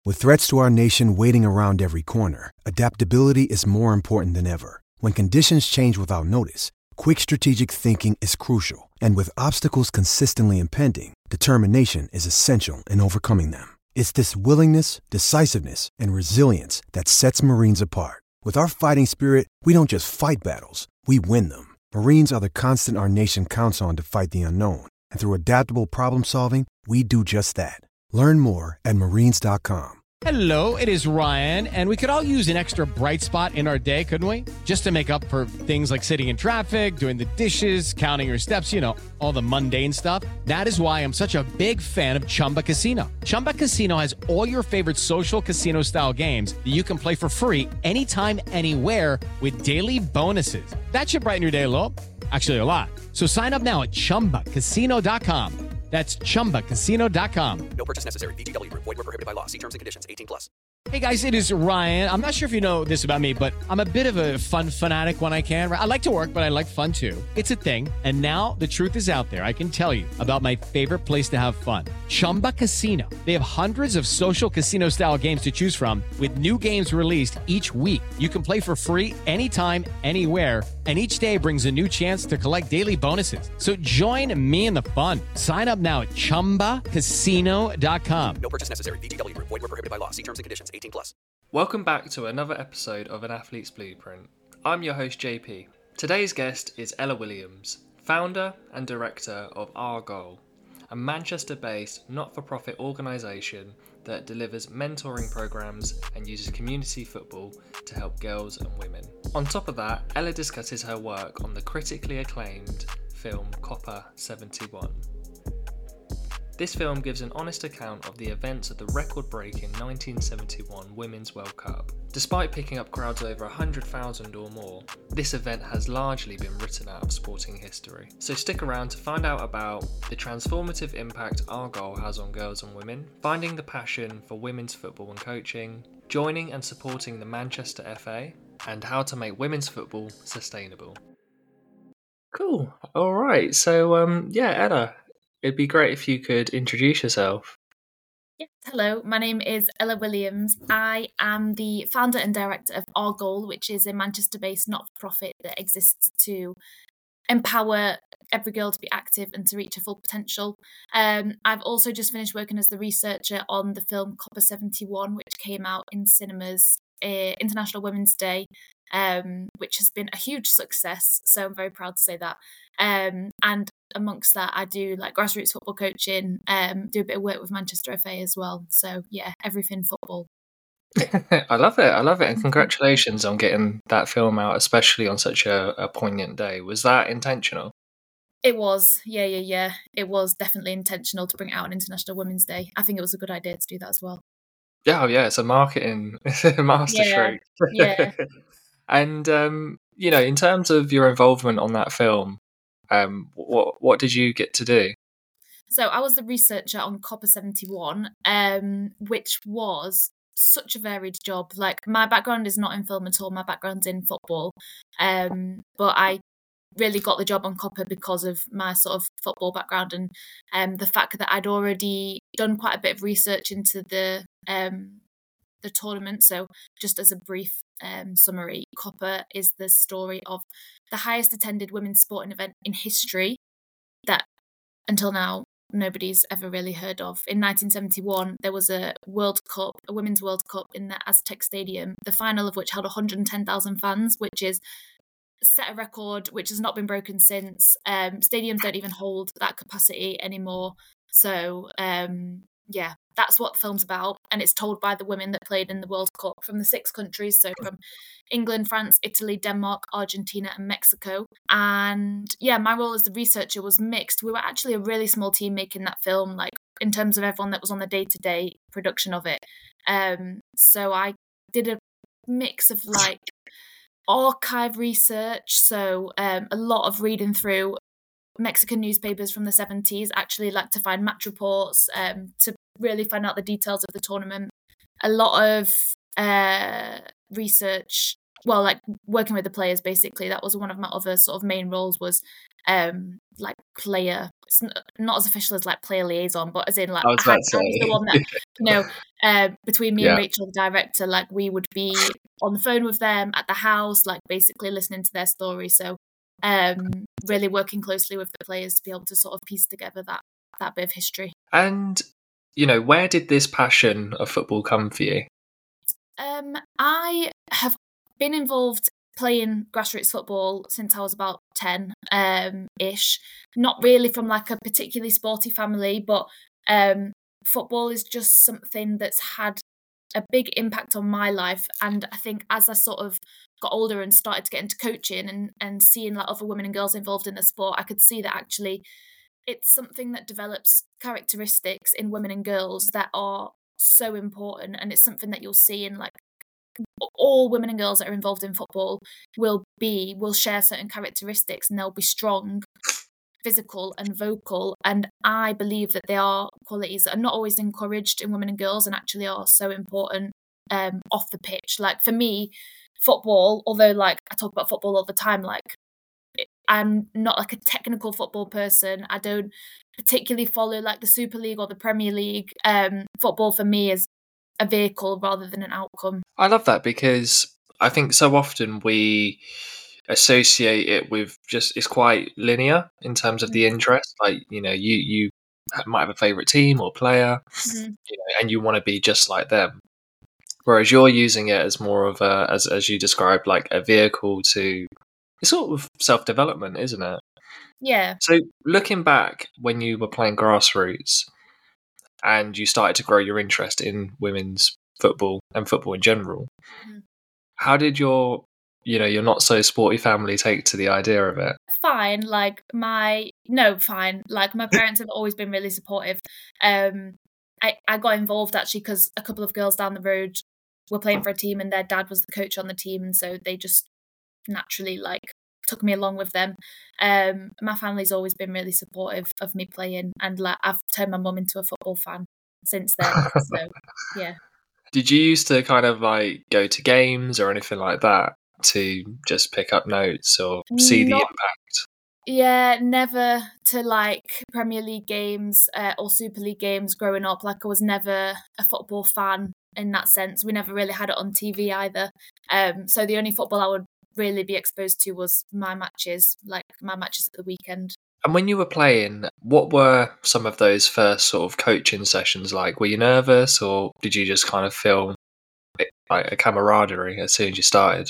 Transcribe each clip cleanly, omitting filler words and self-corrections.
With threats to our nation waiting around every corner, adaptability is more important than ever. When conditions change without notice, quick strategic thinking is crucial. And with obstacles consistently impending, determination is essential in overcoming them. It's this willingness, decisiveness, and resilience that sets Marines apart. With our fighting spirit, we don't just fight battles, we win them. Marines are the constant our nation counts on to fight the unknown. And through adaptable problem solving, we do just that. Learn more at marines.com. Hello, it is Ryan, and we could all use an extra bright spot in our day, couldn't we? Just to make up for things like sitting in traffic, doing the dishes, counting your steps, all the mundane stuff. That is why I'm such a big fan of Chumba Casino. Chumba Casino has all your favorite social casino-style games that you can play for free anytime, anywhere with daily bonuses. That should brighten your day a little. Actually, a lot. So sign up now at ChumbaCasino.com. That's ChumbaCasino.com. No purchase necessary. VGW Group. Void where prohibited by law. See terms and conditions. 18+. Hey guys, it is Ryan. I'm not sure if you know this about me, but I'm a bit of a fun fanatic when I can. I like to work, but I like fun too. It's a thing. And now the truth is out there. I can tell you about my favorite place to have fun. Chumba Casino. They have hundreds of social casino style games to choose from with new games released each week. You can play for free anytime, anywhere. And each day brings a new chance to collect daily bonuses. So join me in the fun. Sign up now at ChumbaCasino.com. No purchase necessary. VGW Group. Void where prohibited by law. See terms and conditions. 18+. Welcome back to another episode of An Athlete's Blueprint. I'm your host JP. Today's guest is Ella Williams, founder and director of Our Goal, a Manchester-based not-for-profit organisation that delivers mentoring programs and uses community football to help girls and women. On top of that, Ella discusses her work on the critically acclaimed film Copper 71. This film gives an honest account of the events of the record-breaking 1971 Women's World Cup. Despite picking up crowds over 100,000 or more, this event has largely been written out of sporting history. So stick around to find out about the transformative impact Our Goal has on girls and women, finding the passion for women's football and coaching, joining and supporting the Manchester FA, and how to make women's football sustainable. Cool. All right. So, Ella, it'd be great if you could introduce yourself. Yes, hello, my name is Ella Williams. I am the founder and director of Our Goal, which is a Manchester-based not-for-profit that exists to empower every girl to be active and to reach her full potential. I've also just finished working as the researcher on the film Copper 71, which came out in cinemas International Women's Day, which has been a huge success. So I'm very proud to say that. And amongst that, I do like grassroots football coaching, do a bit of work with Manchester FA as well. So yeah, everything football. I love it. And congratulations on getting that film out, especially on such a poignant day. Was that intentional? It was. Yeah. It was definitely intentional to bring it out on International Women's Day. I think it was a good idea to do that as well. Yeah, it's a marketing masterstroke. Yeah. And, in terms of your involvement on that film, what did you get to do? So I was the researcher on Copper 71, which was such a varied job. Like, my background is not in film at all. My background's in football. But I really got the job on Copper because of my sort of football background and the fact that I'd already done quite a bit of research into the tournament. So just as a brief summary, Copper is the story of the highest attended women's sporting event in history that until now nobody's ever really heard of. In 1971, there was a World Cup, a Women's World Cup in the Aztec Stadium, the final of which held 110,000 fans, which is set a record which has not been broken since. Stadiums don't even hold that capacity anymore. So that's what the film's about, and it's told by the women that played in the World Cup from the 6 countries, so from England, France, Italy, Denmark, Argentina and Mexico. And my role as the researcher was mixed. We were actually a really small team making that film, like in terms of everyone that was on the day-to-day production of it. So I did a mix of like archive research, so a lot of reading through Mexican newspapers from the 70s, actually like to find match reports to really find out the details of the tournament. A lot of research well, like working with the players, basically. That was one of my other sort of main roles, was like player. It's not as official as like player liaison, but as in like I was about to I was the one that, between me Yeah. and Rachel, the director, like we would be on the phone with them at the house, like basically listening to their story. So really working closely with the players to be able to sort of piece together that bit of history. And, where did this passion of football come for you? I have been involved playing grassroots football since I was about 10 ish. Not really from like a particularly sporty family, but football is just something that's had a big impact on my life. And I think as I sort of got older and started to get into coaching and seeing like other women and girls involved in the sport, I could see that actually it's something that develops characteristics in women and girls that are so important. And it's something that you'll see in like all women and girls that are involved in football will share certain characteristics, and they'll be strong, physical and vocal. And I believe that they are qualities that are not always encouraged in women and girls, and actually are so important off the pitch. Like for me, football, although like I talk about football all the time, like I'm not like a technical football person. I don't particularly follow like the Super League or the Premier League. Football for me is a vehicle rather than an outcome. I love that, because I think so often we associate it with just, it's quite linear in terms of the interest. Like, you might have a favorite team or player, and you want to be just like them. Whereas you're using it as more of a, as you described, like a vehicle to, it's sort of self-development, isn't it? Yeah. So looking back when you were playing grassroots and you started to grow your interest in women's football and football in general, how did your not so sporty family take to the idea of it? Fine. Like my parents have always been really supportive. I got involved actually because a couple of girls down the road were playing for a team and their dad was the coach on the team, and so they just naturally like took me along with them. My family's always been really supportive of me playing, and like I've turned my mum into a football fan since then. So yeah. Did you used to kind of like go to games or anything like that to just pick up notes or see the impact? Yeah, never to like Premier League games or Super League games growing up. Like I was never a football fan in that sense. We never really had it on TV either. So the only football I would really be exposed to was my matches at the weekend. And when you were playing, what were some of those first sort of coaching sessions like? Were you nervous, or did you just kind of feel like a camaraderie as soon as you started?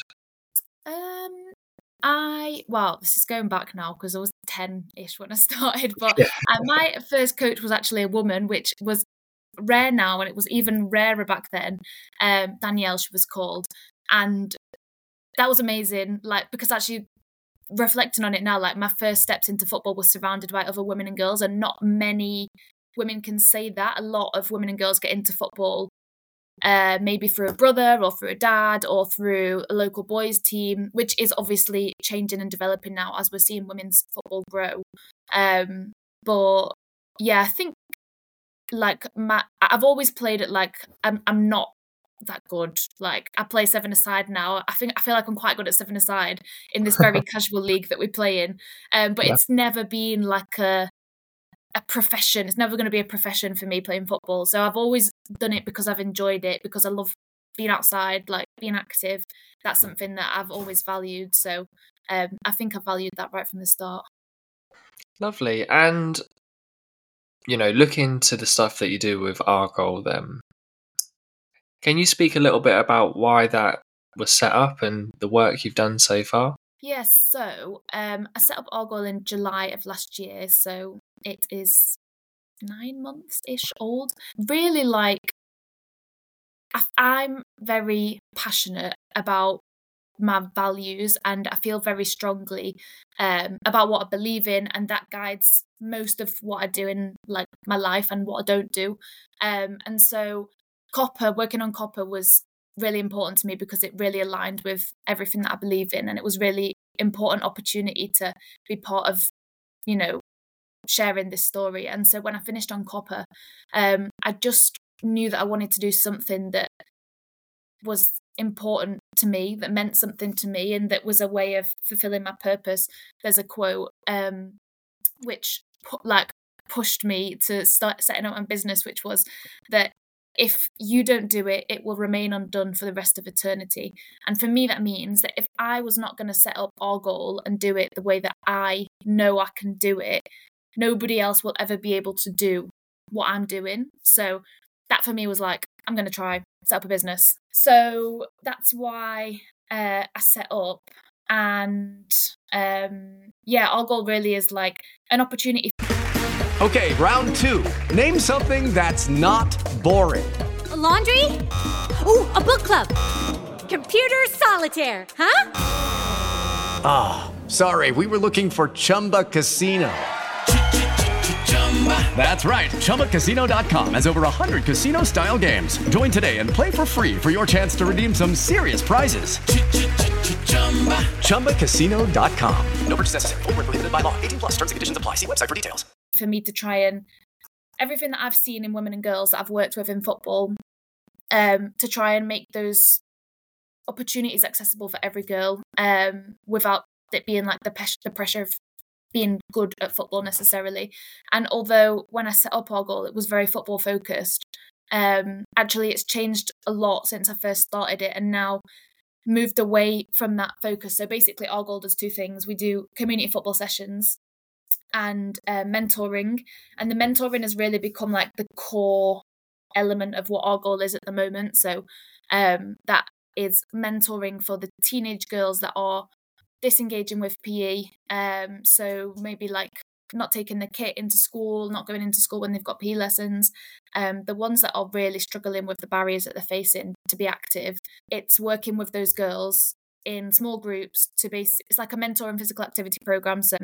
This is going back now because I was 10-ish when I started, but Yeah. my first coach was actually a woman, which was rare now, and it was even rarer back then. Danielle, she was called, and that was amazing. Like, because actually reflecting on it now, like my first steps into football was surrounded by other women and girls, and not many women can say that. A lot of women and girls get into football maybe through a brother or through a dad or through a local boys team, which is obviously changing and developing now as we're seeing women's football grow. But yeah, I think like I've always played it like I'm not that good. Like I play 7-a-side now. I feel like I'm quite good at 7-a-side in this very casual league that we play in. But it's never been like a profession. It's never going to be a profession for me playing football. So I've always done it because I've enjoyed it, because I love being outside, like being active. That's something that I've always valued. So I think I valued that right from the start. Lovely. And look into the stuff that you do with Argyle then. Can you speak a little bit about why that was set up and the work you've done so far? Yes, so I set up Argyle in July of last year, so it is 9 months-ish old. Really, like, I'm very passionate about my values, and I feel very strongly about what I believe in, and that guides most of what I do in like my life and what I don't do. And so working on Copper was really important to me because it really aligned with everything that I believe in, and it was really important opportunity to be part of, sharing this story. And so when I finished on Copper, I just knew that I wanted to do something that was important to me, that meant something to me, and that was a way of fulfilling my purpose. There's a quote which pushed me to start setting up my business, which was that if you don't do it, it will remain undone for the rest of eternity. And for me, that means that if I was not going to set up Our Goal and do it the way that I know I can do it, nobody else will ever be able to do what I'm doing. So that for me was like, I'm going to try set up a business. So that's why I set up. And Our Goal really is like an opportunity. Okay, round 2. Name something that's not boring. A laundry? Ooh, a book club. Computer solitaire, huh? Ah, sorry, we were looking for Chumba Casino. That's right, ChumbaCasino.com has over 100 casino-style games. Join today and play for free for your chance to redeem some serious prizes. ChumbaCasino.com. No purchase necessary. Void where prohibited by law. 18 plus. Terms and conditions apply. See website for details. For me to try and everything that I've seen in women and girls that I've worked with in football, to try and make those opportunities accessible for every girl, without it being like the pressure of being good at football necessarily. And although when I set up Our Goal, it was very football focused, actually it's changed a lot since I first started it, and now moved away from that focus. So basically Our Goal does 2 things. We do community football sessions and mentoring, and the mentoring has really become like the core element of what Our Goal is at the moment. So that is mentoring for the teenage girls that are disengaging with PE, so maybe like not taking the kit into school, not going into school when they've got PE lessons, the ones that are really struggling with the barriers that they're facing to be active. It's working with those girls in small groups it's like a mentor and physical activity program, so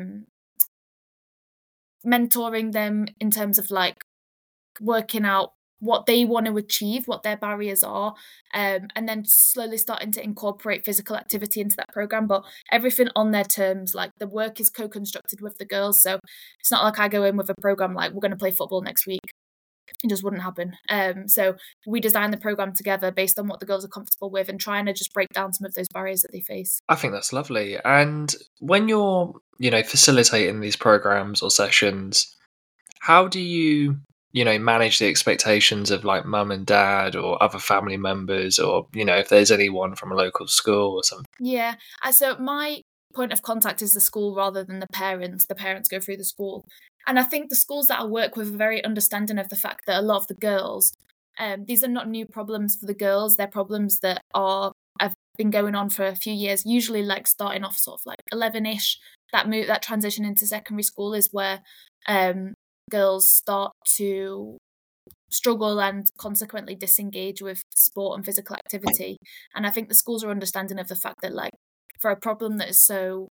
mentoring them in terms of like working out what they want to achieve, what their barriers are, and then slowly starting to incorporate physical activity into that program, but everything on their terms. Like the work is co-constructed with the girls, so it's not like I go in with a program like we're going to play football next week. It just wouldn't happen. So we design the program together based on what the girls are comfortable with and trying to just break down some of those barriers that they face. I think that's lovely. And when you're, facilitating these programs or sessions, how do you manage the expectations of like mum and dad or other family members, or, if there's anyone from a local school or something? Yeah. So my point of contact is the school rather than the parents. The parents go through the school. And I think the schools that I work with are very understanding of the fact that a lot of the girls, these are not new problems for the girls. They're problems that have been going on for a few years, usually like starting off sort of like 11-ish. That transition into secondary school is where girls start to struggle and consequently disengage with sport and physical activity. And I think the schools are understanding of the fact that like for a problem that is so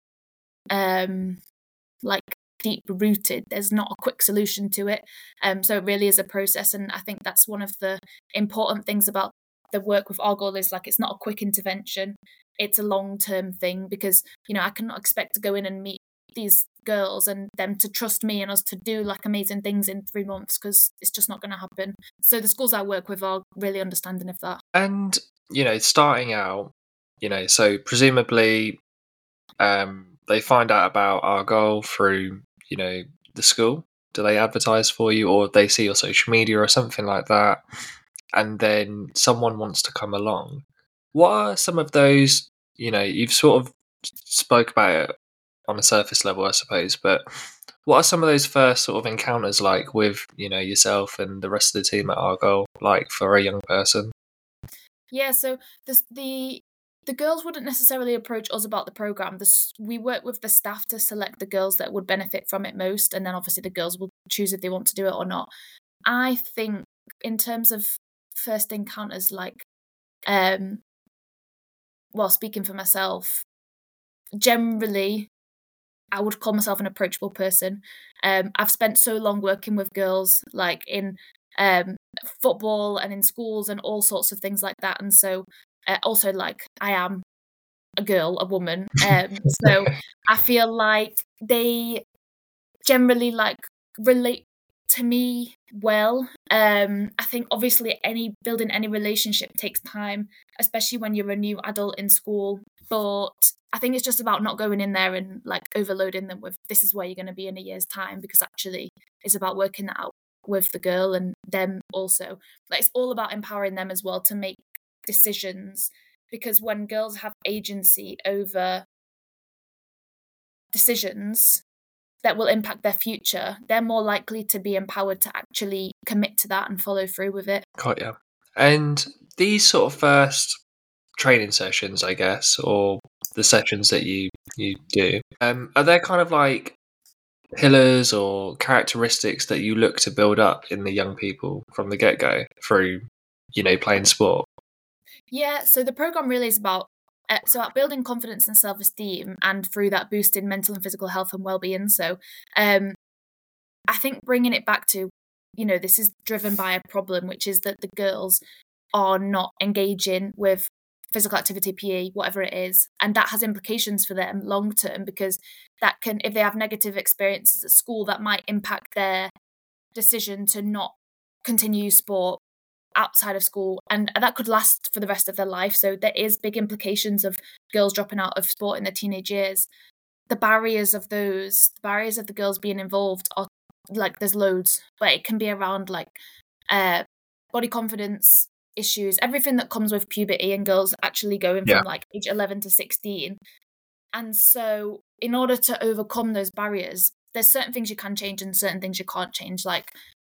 like deep rooted, there's not a quick solution to it. So it really is a process, and I think that's one of the important things about the work with Our Goal is like it's not a quick intervention, it's a long-term thing, because I cannot expect to go in and meet these girls and them to trust me and us to do like amazing things in 3 months, because it's just not going to happen. So the schools I work with are really understanding of that. And starting out, so presumably they find out about Our Goal through the school. Do they advertise for you, or they see your social media or something like that, and then someone wants to come along? What are some of those, you've sort of spoke about it on a surface level, I suppose, but what are some of those first sort of encounters like with, yourself and the rest of the team at Our Goal, like for a young person? Yeah, so the girls wouldn't necessarily approach us about the program. We work with the staff to select the girls that would benefit from it most, and then obviously the girls will choose if they want to do it or not. I think in terms of first encounters, like, speaking for myself, generally, I would call myself an approachable person. I've spent so long working with girls, like in football and in schools and all sorts of things like that, and so also like I am a girl, a woman, so I feel like they generally like relate to me well. I think obviously building any relationship takes time, especially when you're a new adult in school. But I think it's just about not going in there and like overloading them with this is where you're going to be in a year's time, because actually it's about working that out with the girl and them also. Like it's all about empowering them as well to make decisions, because when girls have agency over decisions that will impact their future, they're more likely to be empowered to actually commit to that and follow through with it. Got ya. And these sort of first training sessions, I guess, or the sessions that you do, are there kind of like pillars or characteristics that you look to build up in the young people from the get-go through, playing sport? Yeah, so the program really is about building confidence and self-esteem, and through that boosting mental and physical health and well-being. So I think bringing it back to, this is driven by a problem, which is that the girls are not engaging with physical activity, PE, whatever it is, and that has implications for them long term, because that can, if they have negative experiences at school, that might impact their decision to not continue sport outside of school, and that could last for the rest of their life. So there is big implications of girls dropping out of sport in their teenage years. The barriers of the girls being involved are like, there's loads, but it can be around like body confidence issues, everything that comes with puberty and girls actually going from like age 11 to 16. And so in order to overcome those barriers, there's certain things you can change and certain things you can't change, like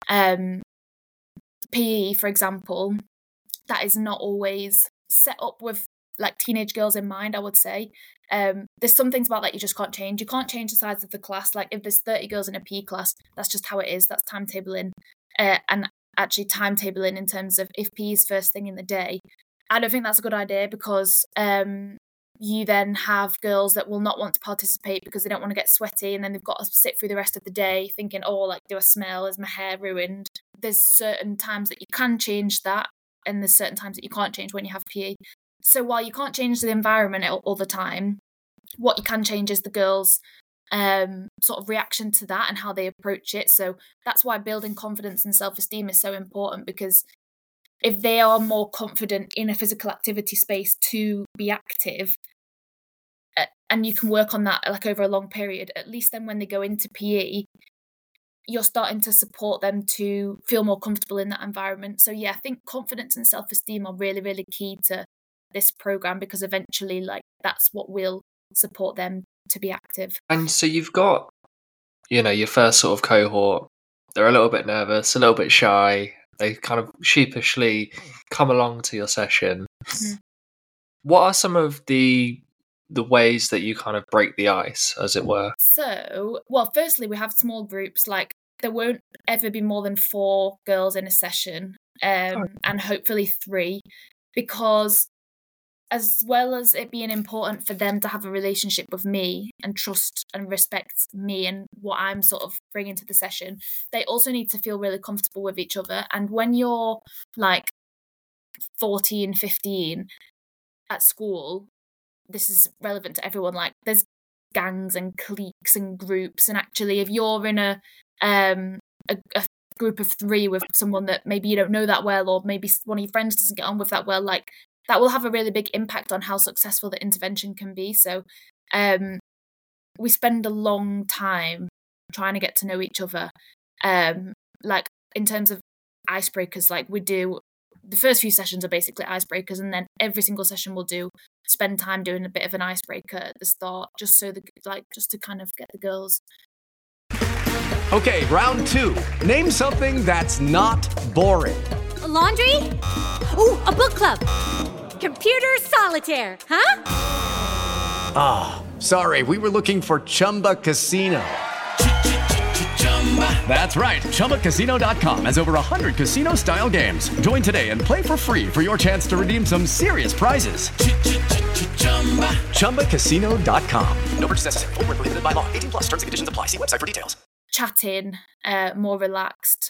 PE, for example, that is not always set up with like teenage girls in mind, I would say. There's some things about that you just can't change. You can't change the size of the class. Like if there's 30 girls in a PE class, that's just how it is. That's timetabling. And actually timetabling in terms of if PE is first thing in the day, I don't think that's a good idea, because you then have girls that will not want to participate because they don't want to get sweaty, and then they've got to sit through the rest of the day thinking, oh, like, do I smell? Is my hair ruined? There's certain times that you can change that, and there's certain times that you can't change when you have PE. So while you can't change the environment all the time, what you can change is the girls' sort of reaction to that and how they approach it. So that's why building confidence and self-esteem is so important, because if they are more confident in a physical activity space to be active, and you can work on that like over a long period, at least then when they go into PE, you're starting to support them to feel more comfortable in that environment. So yeah, I think confidence and self-esteem are really, really key to this program, because eventually like that's what will support them to be active. And so you've got, your first sort of cohort, they're a little bit nervous, a little bit shy, they kind of sheepishly come along to your session. Mm-hmm. What are some of the ways that you kind of break the ice, as it were? So, well, firstly, we have small groups. Like there won't ever be more than 4 girls in a session, and hopefully 3, because as well as it being important for them to have a relationship with me and trust and respect me and what I'm sort of bringing to the session, they also need to feel really comfortable with each other. And when you're like 14, 15 at school, this is relevant to everyone, like there's gangs and cliques and groups, and actually if you're in a group of 3 with someone that maybe you don't know that well, or maybe one of your friends doesn't get on with that well, like that will have a really big impact on how successful the intervention can be. So we spend a long time trying to get to know each other, like in terms of icebreakers. Like we do, the first few sessions are basically icebreakers, and then every single session we'll spend time doing a bit of an icebreaker at the start, just to kind of get the girls. Okay, round 2. Name something that's not boring. A laundry? Ooh, a book club. Computer solitaire, huh? Ah, sorry, we were looking for Chumba Casino. That's right, ChumbaCasino.com has over 100 casino-style games. Join today and play for free for your chance to redeem some serious prizes. ChumbaCasino.com. No purchase necessary. Void where prohibited by law. 18+ terms and conditions apply. See website for details. Chatting, more relaxed.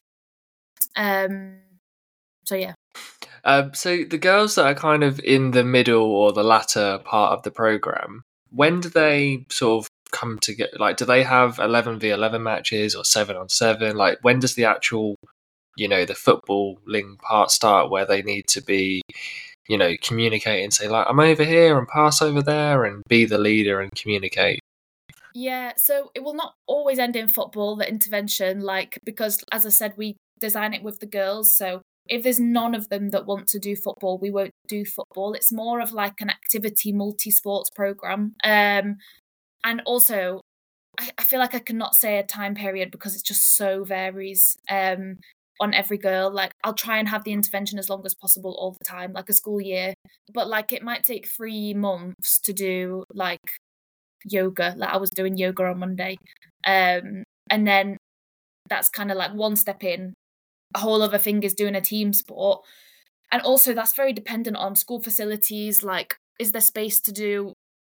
So yeah. So the girls that are kind of in the middle or the latter part of the program, when do they sort of come together? Like, do they have 11v11 matches or 7-on-7? Like, when does the actual, the footballing part start, where they need to be, communicate and say, like, I'm over here and pass over there, and be the leader and communicate? Yeah, so it will not always end in football, the intervention, because as I said, we design it with the girls. So if there's none of them that want to do football, we won't do football. It's more of like an activity multi-sports program. And also, I feel like I cannot say a time period because it just so varies on every girl. Like, I'll try and have the intervention as long as possible all the time, like a school year. But like, it might take 3 months to do like yoga. Like, I was doing yoga on Monday. And then that's kind of like one step in. A whole other thing is doing a team sport. And also that's very dependent on school facilities. Like, is there space to do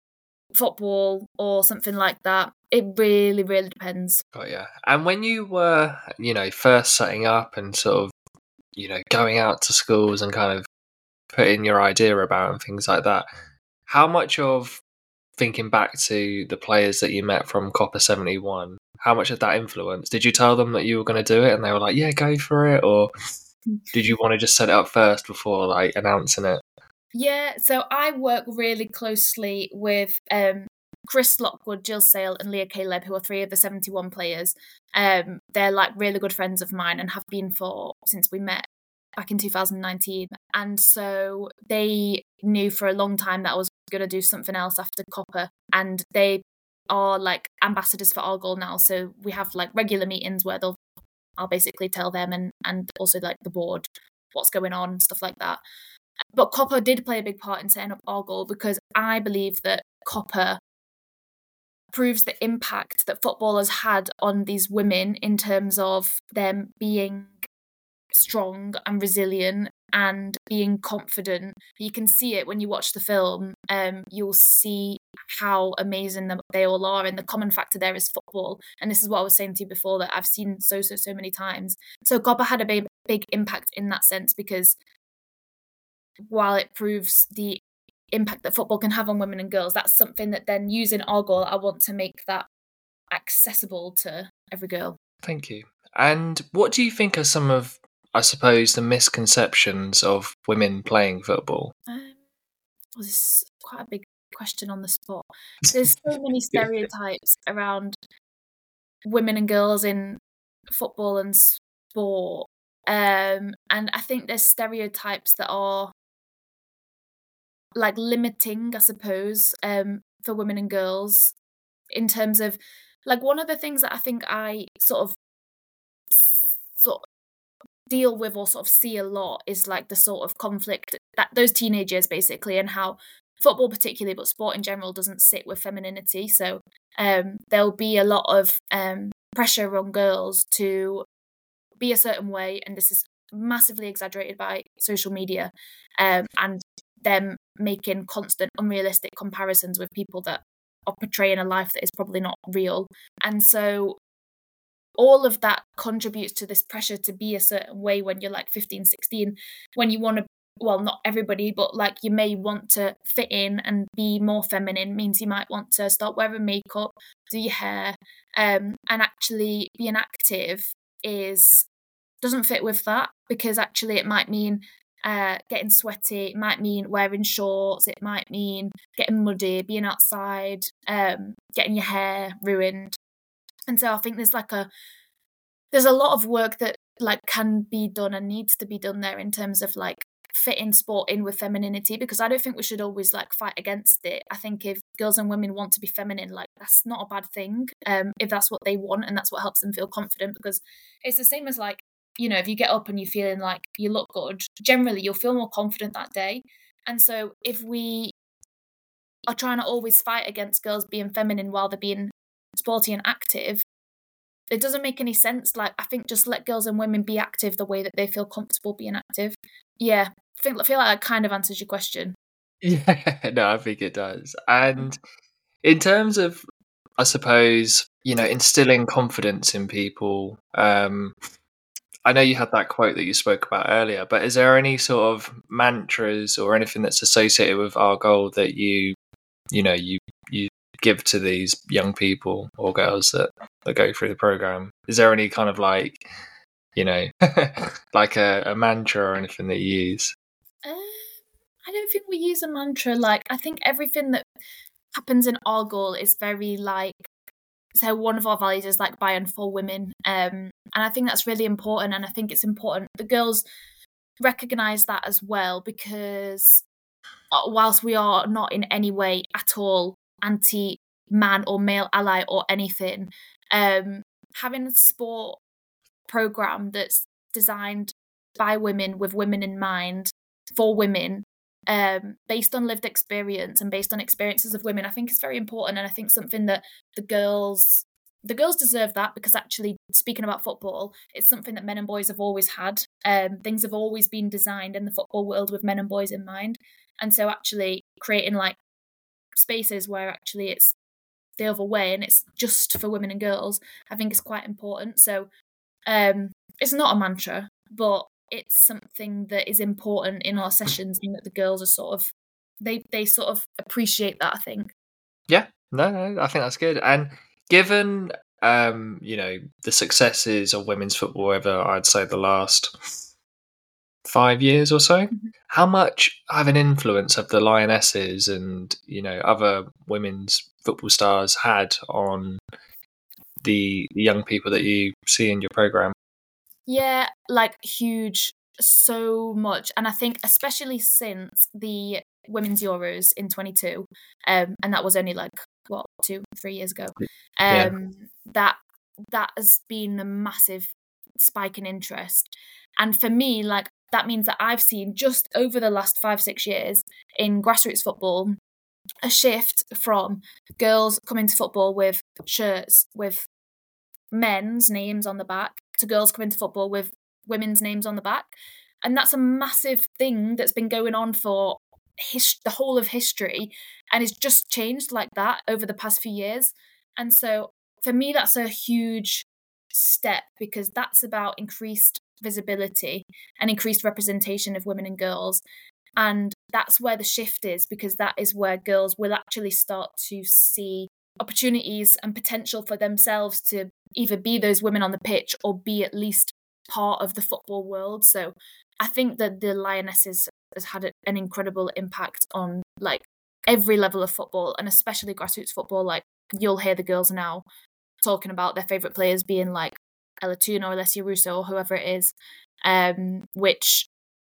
football or something like that? It really, really depends. Oh yeah. And when you were, first setting up and sort of, going out to schools and kind of putting your idea about and things like that, how much of thinking back to the players that you met from Copa 71, how much of that influence? Did you tell them that you were going to do it and they were like, yeah, go for it? Or did you want to just set it up first before like announcing it? Yeah, so I work really closely with Chris Lockwood, Jill Sale and Leah Caleb, who are 3 of the 71 players. They're like really good friends of mine and have been since we met back in 2019. And so they knew for a long time that I was going to do something else after Copper, and they are like ambassadors for Our Goal now. So we have like regular meetings where I'll basically tell them and also like the board what's going on and stuff like that. But Copper did play a big part in setting up Our Goal, because I believe that Copper proves the impact that football has had on these women in terms of them being strong and resilient and being confident. You can see it when you watch the film. You'll see how amazing they all are, and the common factor there is football. And this is what I was saying to you before, that I've seen so many times. So Copper had a big impact in that sense, because while it proves the impact that football can have on women and girls, that's something that then, using Our Goal, I want to make that accessible to every girl. Thank you. And what do you think are some of, I suppose, the misconceptions of women playing football? This is quite a big question on the spot. There's so many stereotypes around women and girls in football and sport. And I think there's stereotypes that are like limiting, I suppose, for women and girls, in terms of like, one of the things that I think I sort of deal with or sort of see a lot is like the sort of conflict that those teenagers basically, and how football particularly, but sport in general, doesn't sit with femininity. So there'll be a lot of pressure on girls to be a certain way, and this is massively exaggerated by social media, and them making constant unrealistic comparisons with people that are portraying a life that is probably not real. And so all of that contributes to this pressure to be a certain way when you're like 15, 16, when you want to, well, not everybody, but like you may want to fit in and be more feminine, means you might want to start wearing makeup, do your hair, and actually being active doesn't fit with that, because actually it might mean getting sweaty, it might mean wearing shorts, it might mean getting muddy, being outside, getting your hair ruined. And so I think there's a lot of work that like can be done and needs to be done there, in terms of like fitting sport in with femininity, because I don't think we should always like fight against it. I think if girls and women want to be feminine, like that's not a bad thing, if that's what they want and that's what helps them feel confident. Because it's the same as like, you know, if you get up and you're feeling like you look good, generally you'll feel more confident that day. And so if we are trying to always fight against girls being feminine while they're being sporty and active, it doesn't make any sense. Like, I think just let girls and women be active the way that they feel comfortable being active. Yeah, I feel like that kind of answers your question. Yeah, no, I think it does. And in terms of, I suppose, you know, instilling confidence in people, I know you had that quote that you spoke about earlier, but is there any sort of mantras or anything that's associated with Our Goal that you give to these young people or girls that go through the program? Is there any kind of like, you know, like a mantra or anything that you use? I don't think we use a mantra. Like, I think everything that happens in our goal is very like, so one of our values is like by and for women, and I think that's really important, and I think it's important the girls recognize that as well, because whilst we are not in any way at all anti man or male ally or anything, having a sport program that's designed by women with women in mind for women, based on lived experience and based on experiences of women, I think is very important, and I think something that the girls deserve that, because actually, speaking about football, it's something that men and boys have always had. Things have always been designed in the football world with men and boys in mind, and so actually creating like spaces where actually it's the other way and it's just for women and girls, I think is quite important. So it's not a mantra, but it's something that is important in our sessions, and that the girls are sort of they sort of appreciate that, I think. Yeah, no, I think that's good. And given you know, the successes of women's football over, I'd say, the last 5 years or so, how much of an influence have the Lionesses and, you know, other women's football stars had on the young people that you see in your program? Yeah, like huge, so much. And I think especially since the Women's Euros in 22, and that was only like, what, 2-3 years ago, Yeah. that has been a massive spike in interest. And for me, like, that means that I've seen just over the last 5-6 years in grassroots football a shift from girls coming to football with shirts with men's names on the back to girls coming to football with women's names on the back. And that's a massive thing that's been going on for the whole of history, and it's just changed like that over the past few years. And so for me, that's a huge step, because that's about increased visibility and increased representation of women and girls. And that's where the shift is, because that is where girls will actually start to see opportunities and potential for themselves to either be those women on the pitch or be at least part of the football world. So I think that the Lionesses has had an incredible impact on like every level of football, and especially grassroots football. Like, you'll hear the girls now talking about their favourite players being like Ella Toone or Alessia Russo or whoever it is, which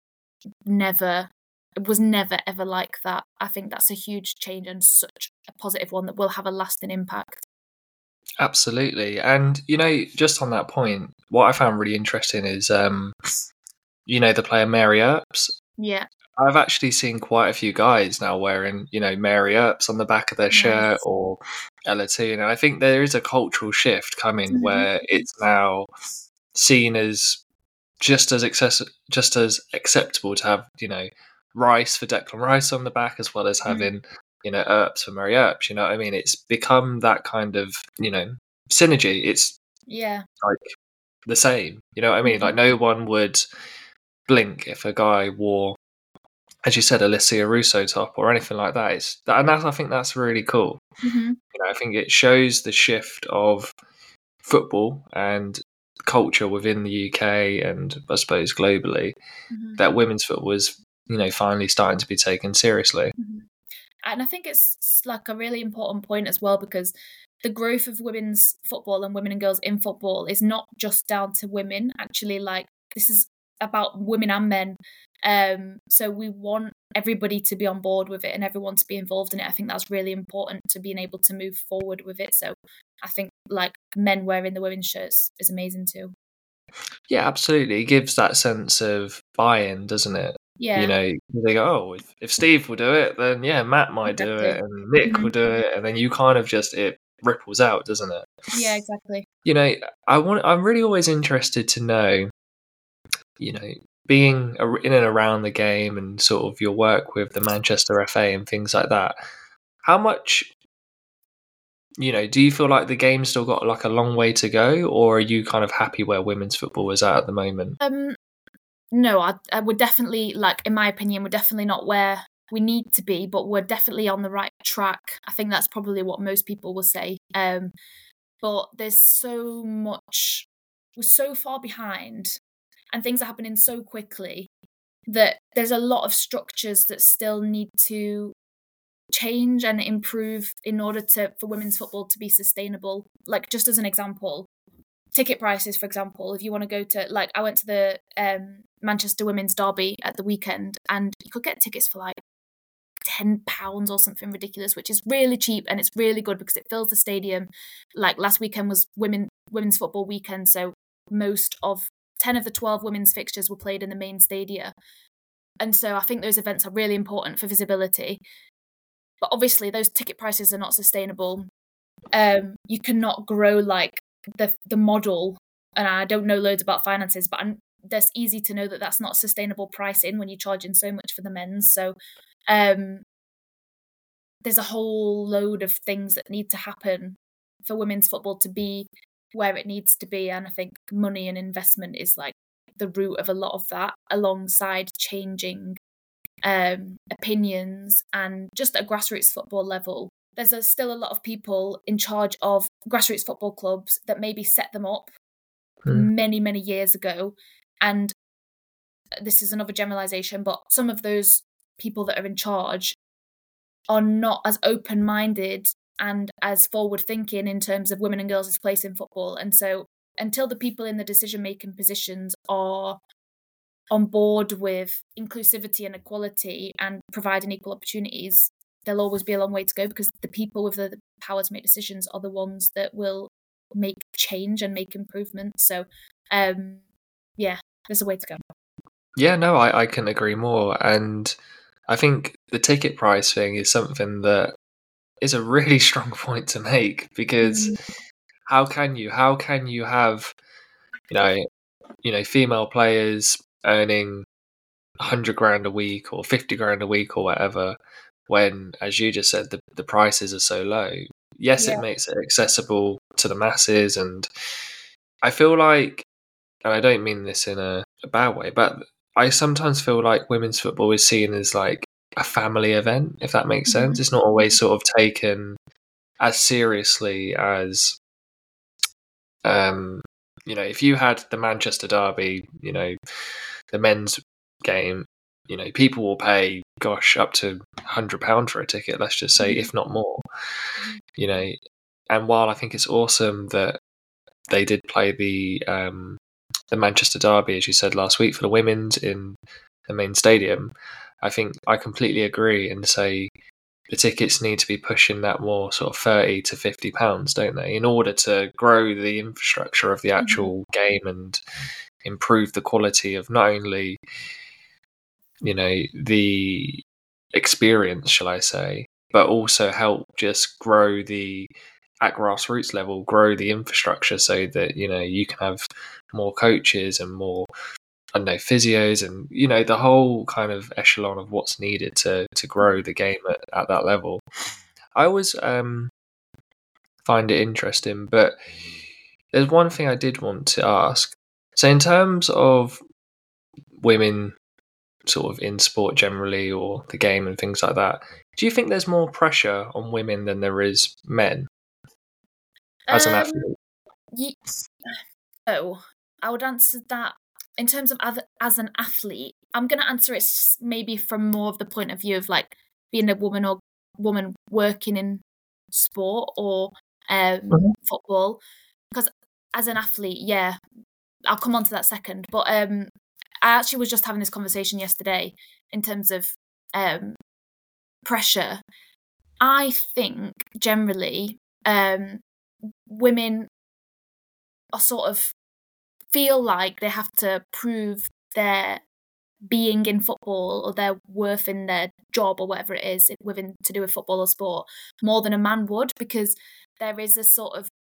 was never ever like that. I think that's a huge change, and such a positive one that will have a lasting impact. Absolutely. And, you know, just on that point, what I found really interesting is, you know, the player Mary Earps. Yeah. I've actually seen quite a few guys now wearing, you know, Mary Earps on the back of their shirt, or Ella Toone. And I think there is a cultural shift coming where it's now seen as just as acceptable to have, you know, Rice for Declan Rice on the back, as well as having, you know, Earps for Mary Earps. You know what I mean? It's become that kind of, you know, synergy. It's like the same. You know what I mean? Like, no one would blink if a guy wore, as you said, Alessia Russo top or anything like that. I think that's really cool. You know, I think it shows the shift of football and culture within the UK and I suppose globally, that women's football is, you know, finally starting to be taken seriously. And I think it's like a really important point as well, because the growth of women's football and women and girls in football is not just down to women. Actually, like, this is about women and men. So we want everybody to be on board with it and everyone to be involved in it. I think that's really important to being able to move forward with it. So I think like men wearing the women's shirts is amazing too. Yeah, absolutely. It gives that sense of buy-in, doesn't it? Yeah. You know, they go, oh, if Steve will do it, then yeah, Matt might do it, and Nick will do it, and then you kind of just, it ripples out, doesn't it? Yeah, exactly. You know, I'm really always interested to know, you know, being in and around the game and sort of your work with the Manchester FA and things like that, how much, you know, do you feel like the game's still got like a long way to go, or are you kind of happy where women's football is at the moment? No, I would definitely, like, in my opinion, we're definitely not where we need to be, but we're definitely on the right track. I think that's probably what most people will say. But there's so much, we're so far behind, and things are happening so quickly that there's a lot of structures that still need to change and improve in order for women's football to be sustainable. Like, just as an example, ticket prices, for example, if you want to go to, like, I went to the Manchester Women's Derby at the weekend, and you could get tickets for like £10 or something ridiculous, which is really cheap, and it's really good because it fills the stadium. Like, last weekend was women's football weekend, so most of 10 of the 12 women's fixtures were played in the main stadia. And so I think those events are really important for visibility. But obviously those ticket prices are not sustainable. You cannot grow like the model, and I don't know loads about finances, but that's easy to know that that's not sustainable pricing when you're charging so much for the men's. So there's a whole load of things that need to happen for women's football to be where it needs to be, and I think money and investment is like the root of a lot of that, alongside changing opinions and just at a grassroots football level. There's still a lot of people in charge of grassroots football clubs that maybe set them up many, many years ago. And this is another generalization, but some of those people that are in charge are not as open-minded and as forward-thinking in terms of women and girls' place in football. And so until the people in the decision-making positions are on board with inclusivity and equality and providing equal opportunities, there'll always be a long way to go, because the people with the power to make decisions are the ones that will make change and make improvements. So, yeah, there's a way to go. Yeah, no, I can agree more. And I think the ticket price thing is something that is a really strong point to make, because how can you have, female players earning 100 grand a week or 50 grand a week or whatever, when, as you just said, the prices are so low? Yes, it makes it accessible to the masses, and I feel like, and I don't mean this in a bad way, but I sometimes feel like women's football is seen as like a family event, if that makes sense. It's not always sort of taken as seriously as, if you had the Manchester Derby, the men's game, people will pay, up to £100 for a ticket, let's just say, if not more, and while I think it's awesome that they did play the Manchester Derby, as you said, last week for the women's in the main stadium, I think I completely agree and say the tickets need to be pushing that more sort of £30 to £50, don't they, in order to grow the infrastructure of the actual game and improve the quality of not only, the experience, shall I say, but also help just grow at grassroots level, grow the infrastructure so that, you can have more coaches and more, I don't know, physios, and, the whole kind of echelon of what's needed to grow the game at that level. I always find it interesting, but there's one thing I did want to ask. So in terms of women sort of in sport generally, or the game and things like that, do you think there's more pressure on women than there is men as an athlete? So I would answer that in terms of as an athlete. I'm going to answer it maybe from more of the point of view of like being a woman or woman working in sport or football, because as an athlete, yeah, I'll come on to that second. But I actually was just having this conversation yesterday in terms of pressure. I think generally women are sort of feel like they have to prove their being in football or their worth in their job or whatever it is within to do with football or sport more than a man would, because there is a sort of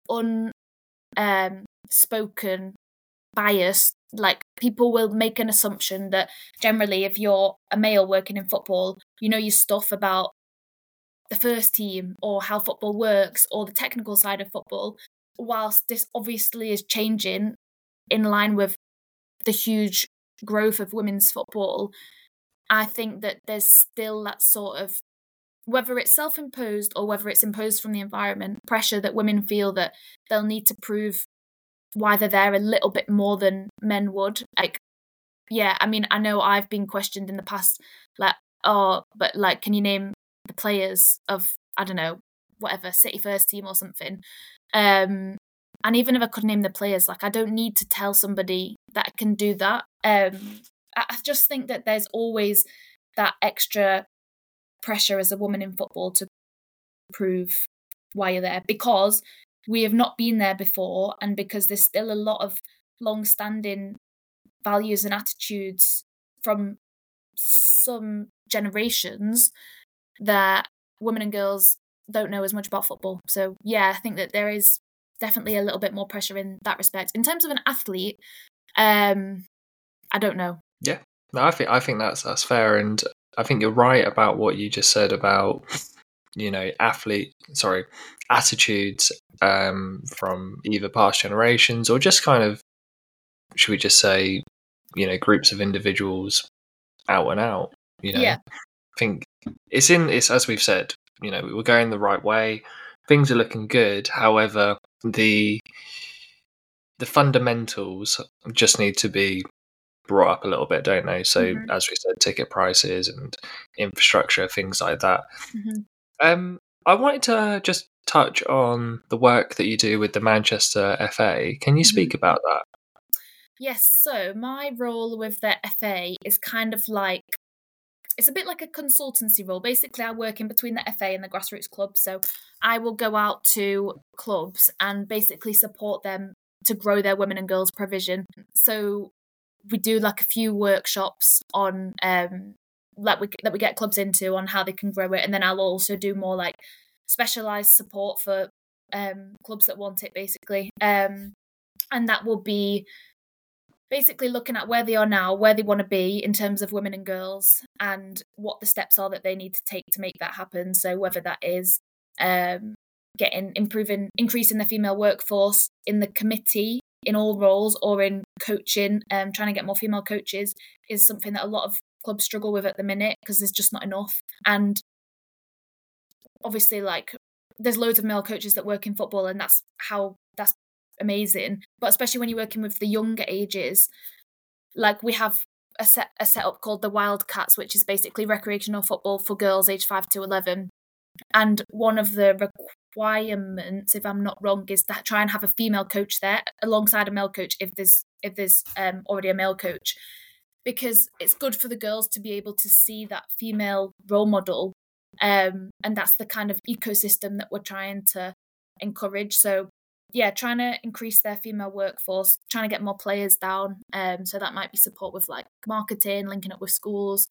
unspoken bias. Like, people will make an assumption that generally if you're a male working in football, you know your stuff about the first team or how football works or the technical side of football, whilst this obviously is changing in line with the huge growth of women's football. I think that there's still that sort of, whether it's self-imposed or whether it's imposed from the environment, pressure that women feel that they'll need to prove why they're there a little bit more than men would. Like, yeah, I mean, I know I've been questioned in the past, like, oh, but like, can you name the players of, I don't know, whatever, City first team or something? And even if I could name the players, like, I don't need to tell somebody that I can do that. I just think that there's always that extra pressure as a woman in football to prove why you're there, because we have not been there before, and because there's still a lot of long-standing values and attitudes from some generations that women and girls don't know as much about football. So yeah, I think that there is definitely a little bit more pressure in that respect. In terms of an athlete, I don't know. Yeah, no, I think that's fair, and I think you're right about what you just said about, you know, attitudes from either past generations or just kind of, should we just say, you know, groups of individuals out and out. You know, Yeah. I think it's as we've said, you know, we're going the right way. Things are looking good. However, the fundamentals just need to be brought up a little bit, don't they? So as we said, ticket prices and infrastructure, things like that. I wanted to just touch on the work that you do with the Manchester FA. Can you speak about that? Yes, so my role with the FA is kind of like, it's a bit like a consultancy role. Basically, I work in between the FA and the grassroots club. So I will go out to clubs and basically support them to grow their women and girls provision. So we do like a few workshops on that we get clubs into on how they can grow it, and then I'll also do more like specialized support for clubs that want it, basically. And that will be basically looking at where they are now, where they want to be in terms of women and girls, and what the steps are that they need to take to make that happen. So whether that is increasing the female workforce in the committee, in all roles, or in coaching, trying to get more female coaches is something that a lot of clubs struggle with at the minute because there's just not enough. And obviously, like, there's loads of male coaches that work in football, and that's amazing. But especially when you're working with the younger ages, like we have a setup called the Wildcats, which is basically recreational football for girls aged 5 to 11. And one of the requirements, if I'm not wrong, is to try and have a female coach there alongside a male coach if there's already a male coach, because it's good for the girls to be able to see that female role model, and that's the kind of ecosystem that we're trying to encourage. So yeah, trying to increase their female workforce, trying to get more players down. So that might be support with like marketing, linking up with schools,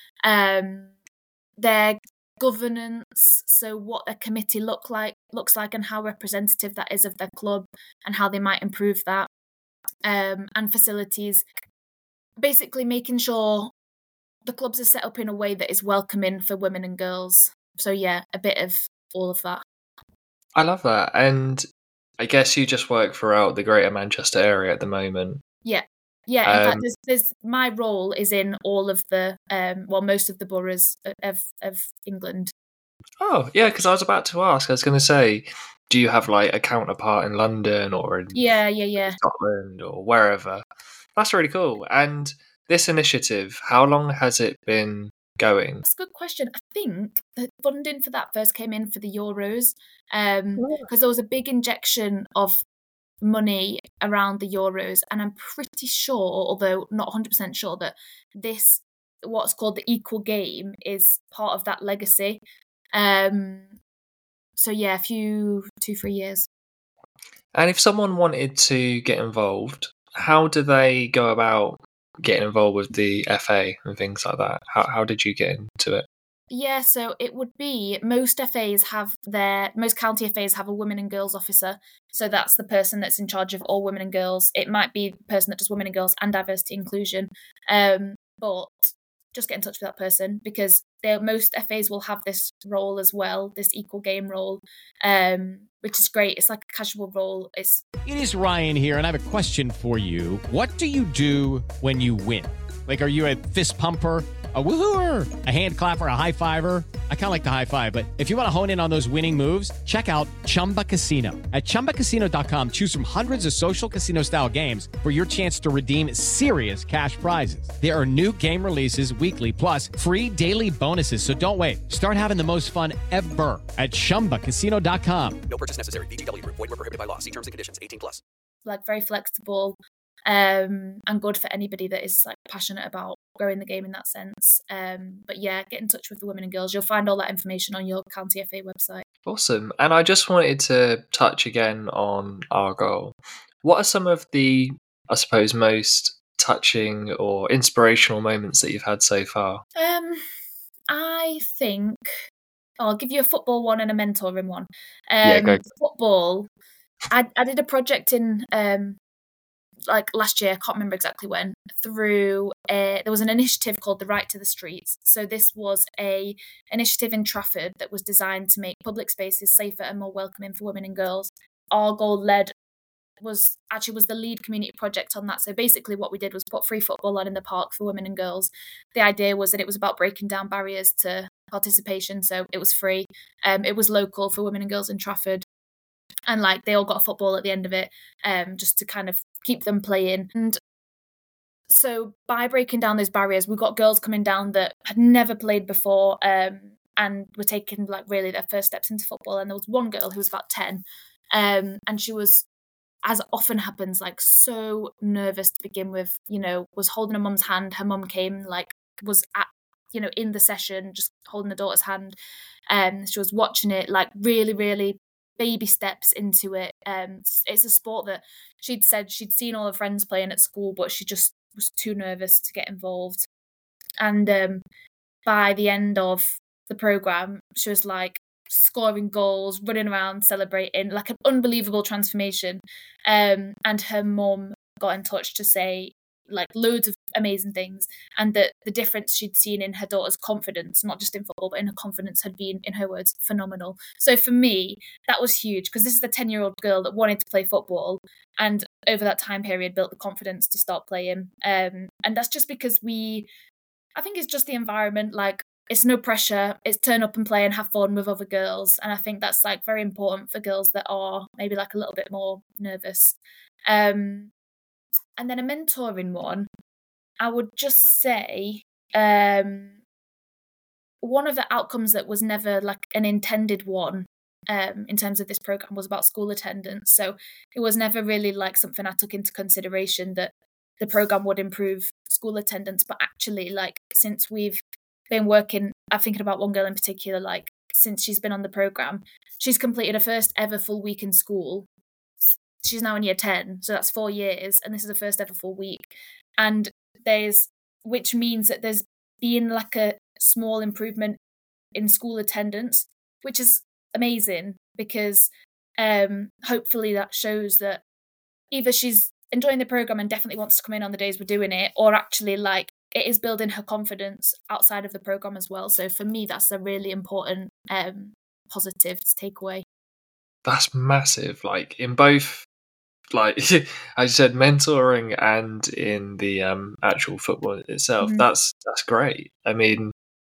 their governance, so what their committee looks like and how representative that is of their club and how they might improve that, and facilities, basically making sure the clubs are set up in a way that is welcoming for women and girls. So yeah, a bit of all of that. I love that. And I guess you just work throughout the Greater Manchester area at the moment. Yeah. In fact, there's my role is in all of the most of the boroughs of England. Oh yeah, because I was about to ask. I was going to say, do you have like a counterpart in London or in Scotland or wherever? That's really cool. And this initiative, how long has it been going? That's a good question. I think the funding for that first came in for the Euros, because there was a big injection of money around the Euros, and I'm pretty sure, although not 100% sure, that this, what's called the Equal Game, is part of that legacy. So yeah, 2-3 years. And if someone wanted to get involved, how do they go about getting involved with the FA and things like that? How did you get into it? Yeah, so it would be, most county FAs have a women and girls officer. So that's the person that's in charge of all women and girls. It might be the person that does women and girls and diversity inclusion. But just get in touch with that person, because most FAs will have this role as well, this Equal Game role, which is great. It's like a casual role. It is Ryan here, and I have a question for you. What do you do when you win? Like, are you a fist pumper? A woohooer, a hand clapper, a high fiver. I kind of like the high five, but if you want to hone in on those winning moves, check out Chumba Casino. At ChumbaCasino.com, choose from hundreds of social casino style games for your chance to redeem serious cash prizes. There are new game releases weekly, plus free daily bonuses. So don't wait. Start having the most fun ever at ChumbaCasino.com. No purchase necessary. VGW Group. Void where prohibited by law. See terms and conditions. 18+. Like very flexible, and good for anybody that is like passionate about growing the game in that sense. But yeah, get in touch with the women and girls. You'll find all that information on your County FA website. Awesome. And I just wanted to touch again on Argyle. What are some of the, I suppose, most touching or inspirational moments that you've had so far? I think I'll give you a football one and a mentoring one. Yeah, go. Football. I did a project in like last year, I can't remember exactly when, through there was an initiative called the Right to the Streets. So this was a initiative in Trafford that was designed to make public spaces safer and more welcoming for women and girls. Argyle was the lead community project on that. So basically what we did was put free football on in the park for women and girls. The idea was that it was about breaking down barriers to participation. So it was free. It was local for women and girls in Trafford. And like they all got a football at the end of it, just to kind of keep them playing. And so by breaking down those barriers, we got girls coming down that had never played before, and were taking like really their first steps into football. And there was one girl who was about 10, and she was, as often happens, like so nervous to begin with. Was holding her mum's hand. Her mum came, like was at in the session, just holding the daughter's hand. She was watching it, like really, really baby steps into it. It's a sport that she'd said she'd seen all her friends playing at school, but she just was too nervous to get involved. And by the end of the program, she was like scoring goals, running around, celebrating, like an unbelievable transformation. And her mum got in touch to say like loads of amazing things, and that the difference she'd seen in her daughter's confidence, not just in football but in her confidence, had been, in her words, phenomenal. So for me that was huge, because this is the 10-year-old girl that wanted to play football, and over that time period built the confidence to start playing. And that's just because I think it's just the environment, like it's no pressure, it's turn up and play and have fun with other girls. And I think that's like very important for girls that are maybe like a little bit more nervous. And then a mentoring one, I would just say one of the outcomes that was never like an intended one in terms of this program was about school attendance. So it was never really like something I took into consideration that the program would improve school attendance. But actually, like since we've been working, I'm thinking about one girl in particular, like since she's been on the program, she's completed her first ever full week in school. She's now in year 10, so that's 4 years, and this is the first ever full week. And which means that there's been like a small improvement in school attendance, which is amazing, because hopefully that shows that either she's enjoying the program and definitely wants to come in on the days we're doing it, or actually like it is building her confidence outside of the program as well. So for me, that's a really important positive to take away. That's massive. Like in both, like I said, mentoring and in the actual football itself. Mhm. That's great. I mean,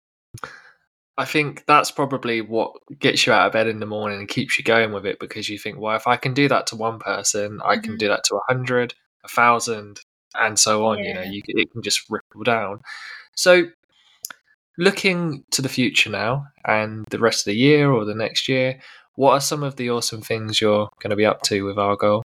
I think that's probably what gets you out of bed in the morning and keeps you going with it, because you think, well, if I can do that to one person, I can do that to 100, 1,000, and so on. Yeah. It can just ripple down. So looking to the future now and the rest of the year or the next year, what are some of the awesome things you're going to be up to with Argyle?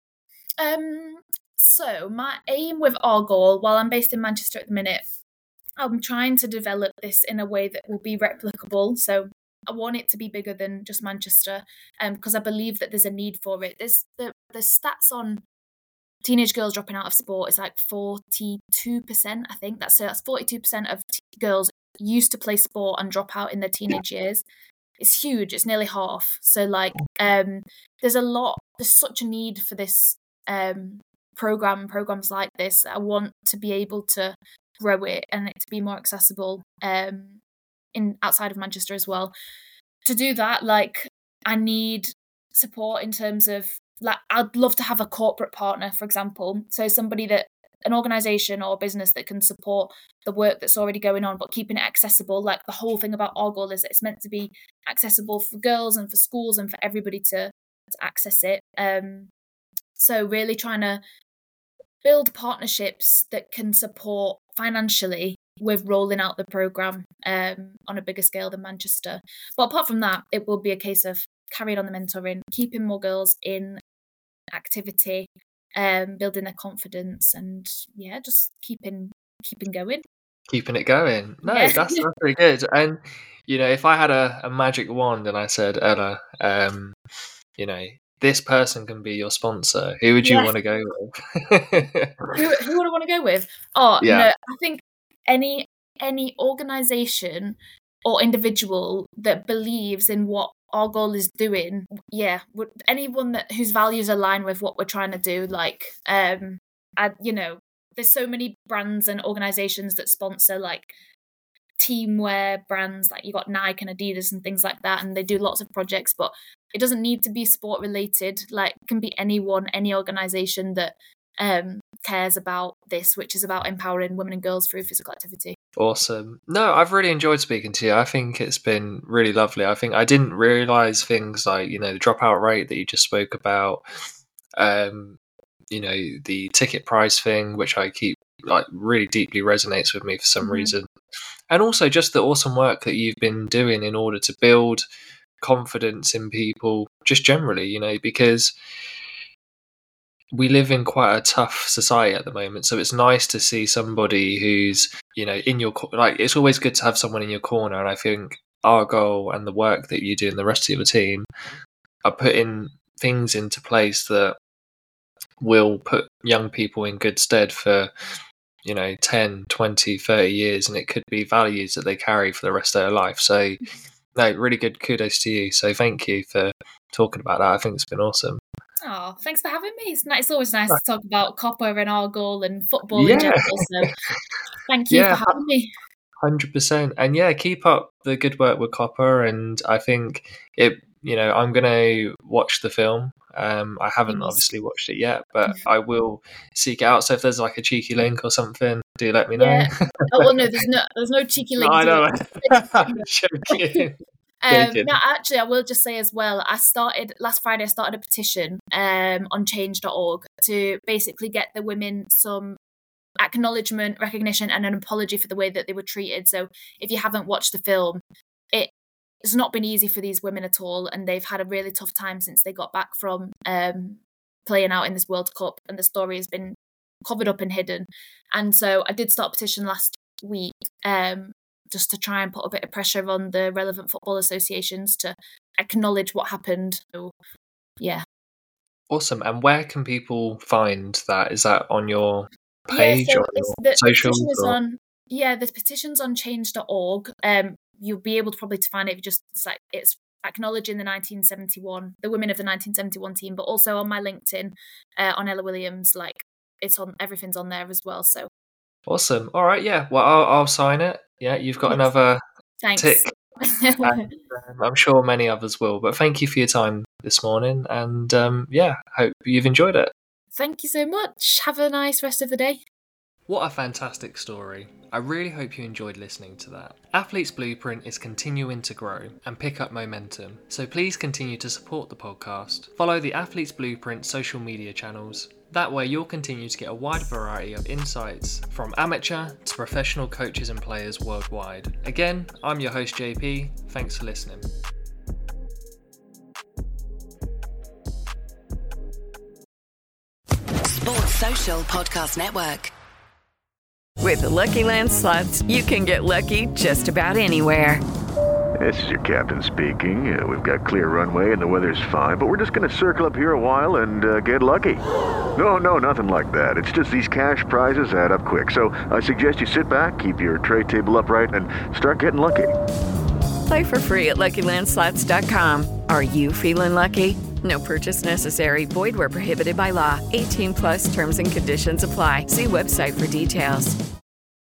So my aim with Argyle, while I'm based in Manchester at the minute, I'm trying to develop this in a way that will be replicable. So I want it to be bigger than just Manchester, because I believe that there's a need for it. There's the stats on teenage girls dropping out of sport is like 42%, I think. That's 42% of girls used to play sport and drop out in their teenage years. It's huge. It's nearly half. So like there's such a need for this programs like this. I want to be able to grow it and it to be more accessible in outside of Manchester as well. To do that, like I need support in terms of, like, I'd love to have a corporate partner, for example. So somebody that an organization or a business that can support the work that's already going on, but keeping it accessible. Like the whole thing about Our Goal is that it's meant to be accessible for girls and for schools and for everybody to access it. So really trying to build partnerships that can support financially with rolling out the programme on a bigger scale than Manchester. But apart from that, it will be a case of carrying on the mentoring, keeping more girls in activity, building their confidence, and just keeping going. Keeping it going. No, Yeah. that's really good. And if I had a magic wand and I said, Ella, this person can be your sponsor, who would you want to go with? Who would I want to go with? No, I think any organisation or individual that believes in what Our Goal is doing, anyone whose values align with what we're trying to do. Like, there's so many brands and organisations that sponsor like teamwear brands, like you got Nike and Adidas and things like that, and they do lots of projects, but it doesn't need to be sport related. Like, it can be anyone, any organisation that cares about this, which is about empowering women and girls through physical activity. Awesome. No, I've really enjoyed speaking to you. I think it's been really lovely. I think I didn't realise things like, the dropout rate that you just spoke about, the ticket price thing, which I keep like really deeply resonates with me for some reason. And also just the awesome work that you've been doing in order to build confidence in people just generally, because we live in quite a tough society at the moment. So it's nice to see somebody who's, in your, like, it's always good to have someone in your corner. And I think Our Goal and the work that you do and the rest of your team are putting things into place that will put young people in good stead for, 10, 20, 30 years. And it could be values that they carry for the rest of their life. So, no, really good. Kudos to you. So thank you for talking about that. I think it's been awesome. Oh, thanks for having me. It's always nice to talk about Copper and Our Goal and football in general. So thank you for having me. 100%. And keep up the good work with Copper. And I think I'm going to watch the film. I haven't obviously watched it yet, but I will seek it out. So if there's like a cheeky link or something, do let me know. Yeah. Oh, well, no, there's no cheeky link. No, I know. I'm joking. No, actually, I will just say as well, last Friday I started a petition on change.org to basically get the women some acknowledgement, recognition, and an apology for the way that they were treated. So if you haven't watched the film, it's not been easy for these women at all, and they've had a really tough time since they got back from playing out in this World Cup, and the story has been covered up and hidden. And so I did start a petition last week just to try and put a bit of pressure on the relevant football associations to acknowledge what happened. So, yeah. Awesome. And where can people find that? Is that on your page or your socials? The petition's on change.org. You'll be able to probably find it if you just, it's acknowledging the women of the 1971 team, but also on my LinkedIn, on Ella Williams, everything's on there as well. So awesome. All right. Yeah. Well, I'll sign it. Yeah. You've got another tick. And, I'm sure many others will, but thank you for your time this morning. And hope you've enjoyed it. Thank you so much. Have a nice rest of the day. What a fantastic story. I really hope you enjoyed listening to that. Athletes Blueprint is continuing to grow and pick up momentum, so please continue to support the podcast. Follow the Athletes Blueprint social media channels. That way you'll continue to get a wide variety of insights from amateur to professional coaches and players worldwide. Again, I'm your host JP. Thanks for listening. Sports Social Podcast Network. With the Lucky Land Slots, you can get lucky just about anywhere. This is your captain speaking. We've got clear runway and the weather's fine, but we're just going to circle up here a while and get lucky. No, nothing like that. It's just these cash prizes add up quick. So I suggest you sit back, keep your tray table upright, and start getting lucky. Play for free at LuckyLandSlots.com. Are you feeling lucky? No purchase necessary. Void where prohibited by law. 18+ terms and conditions apply. See website for details.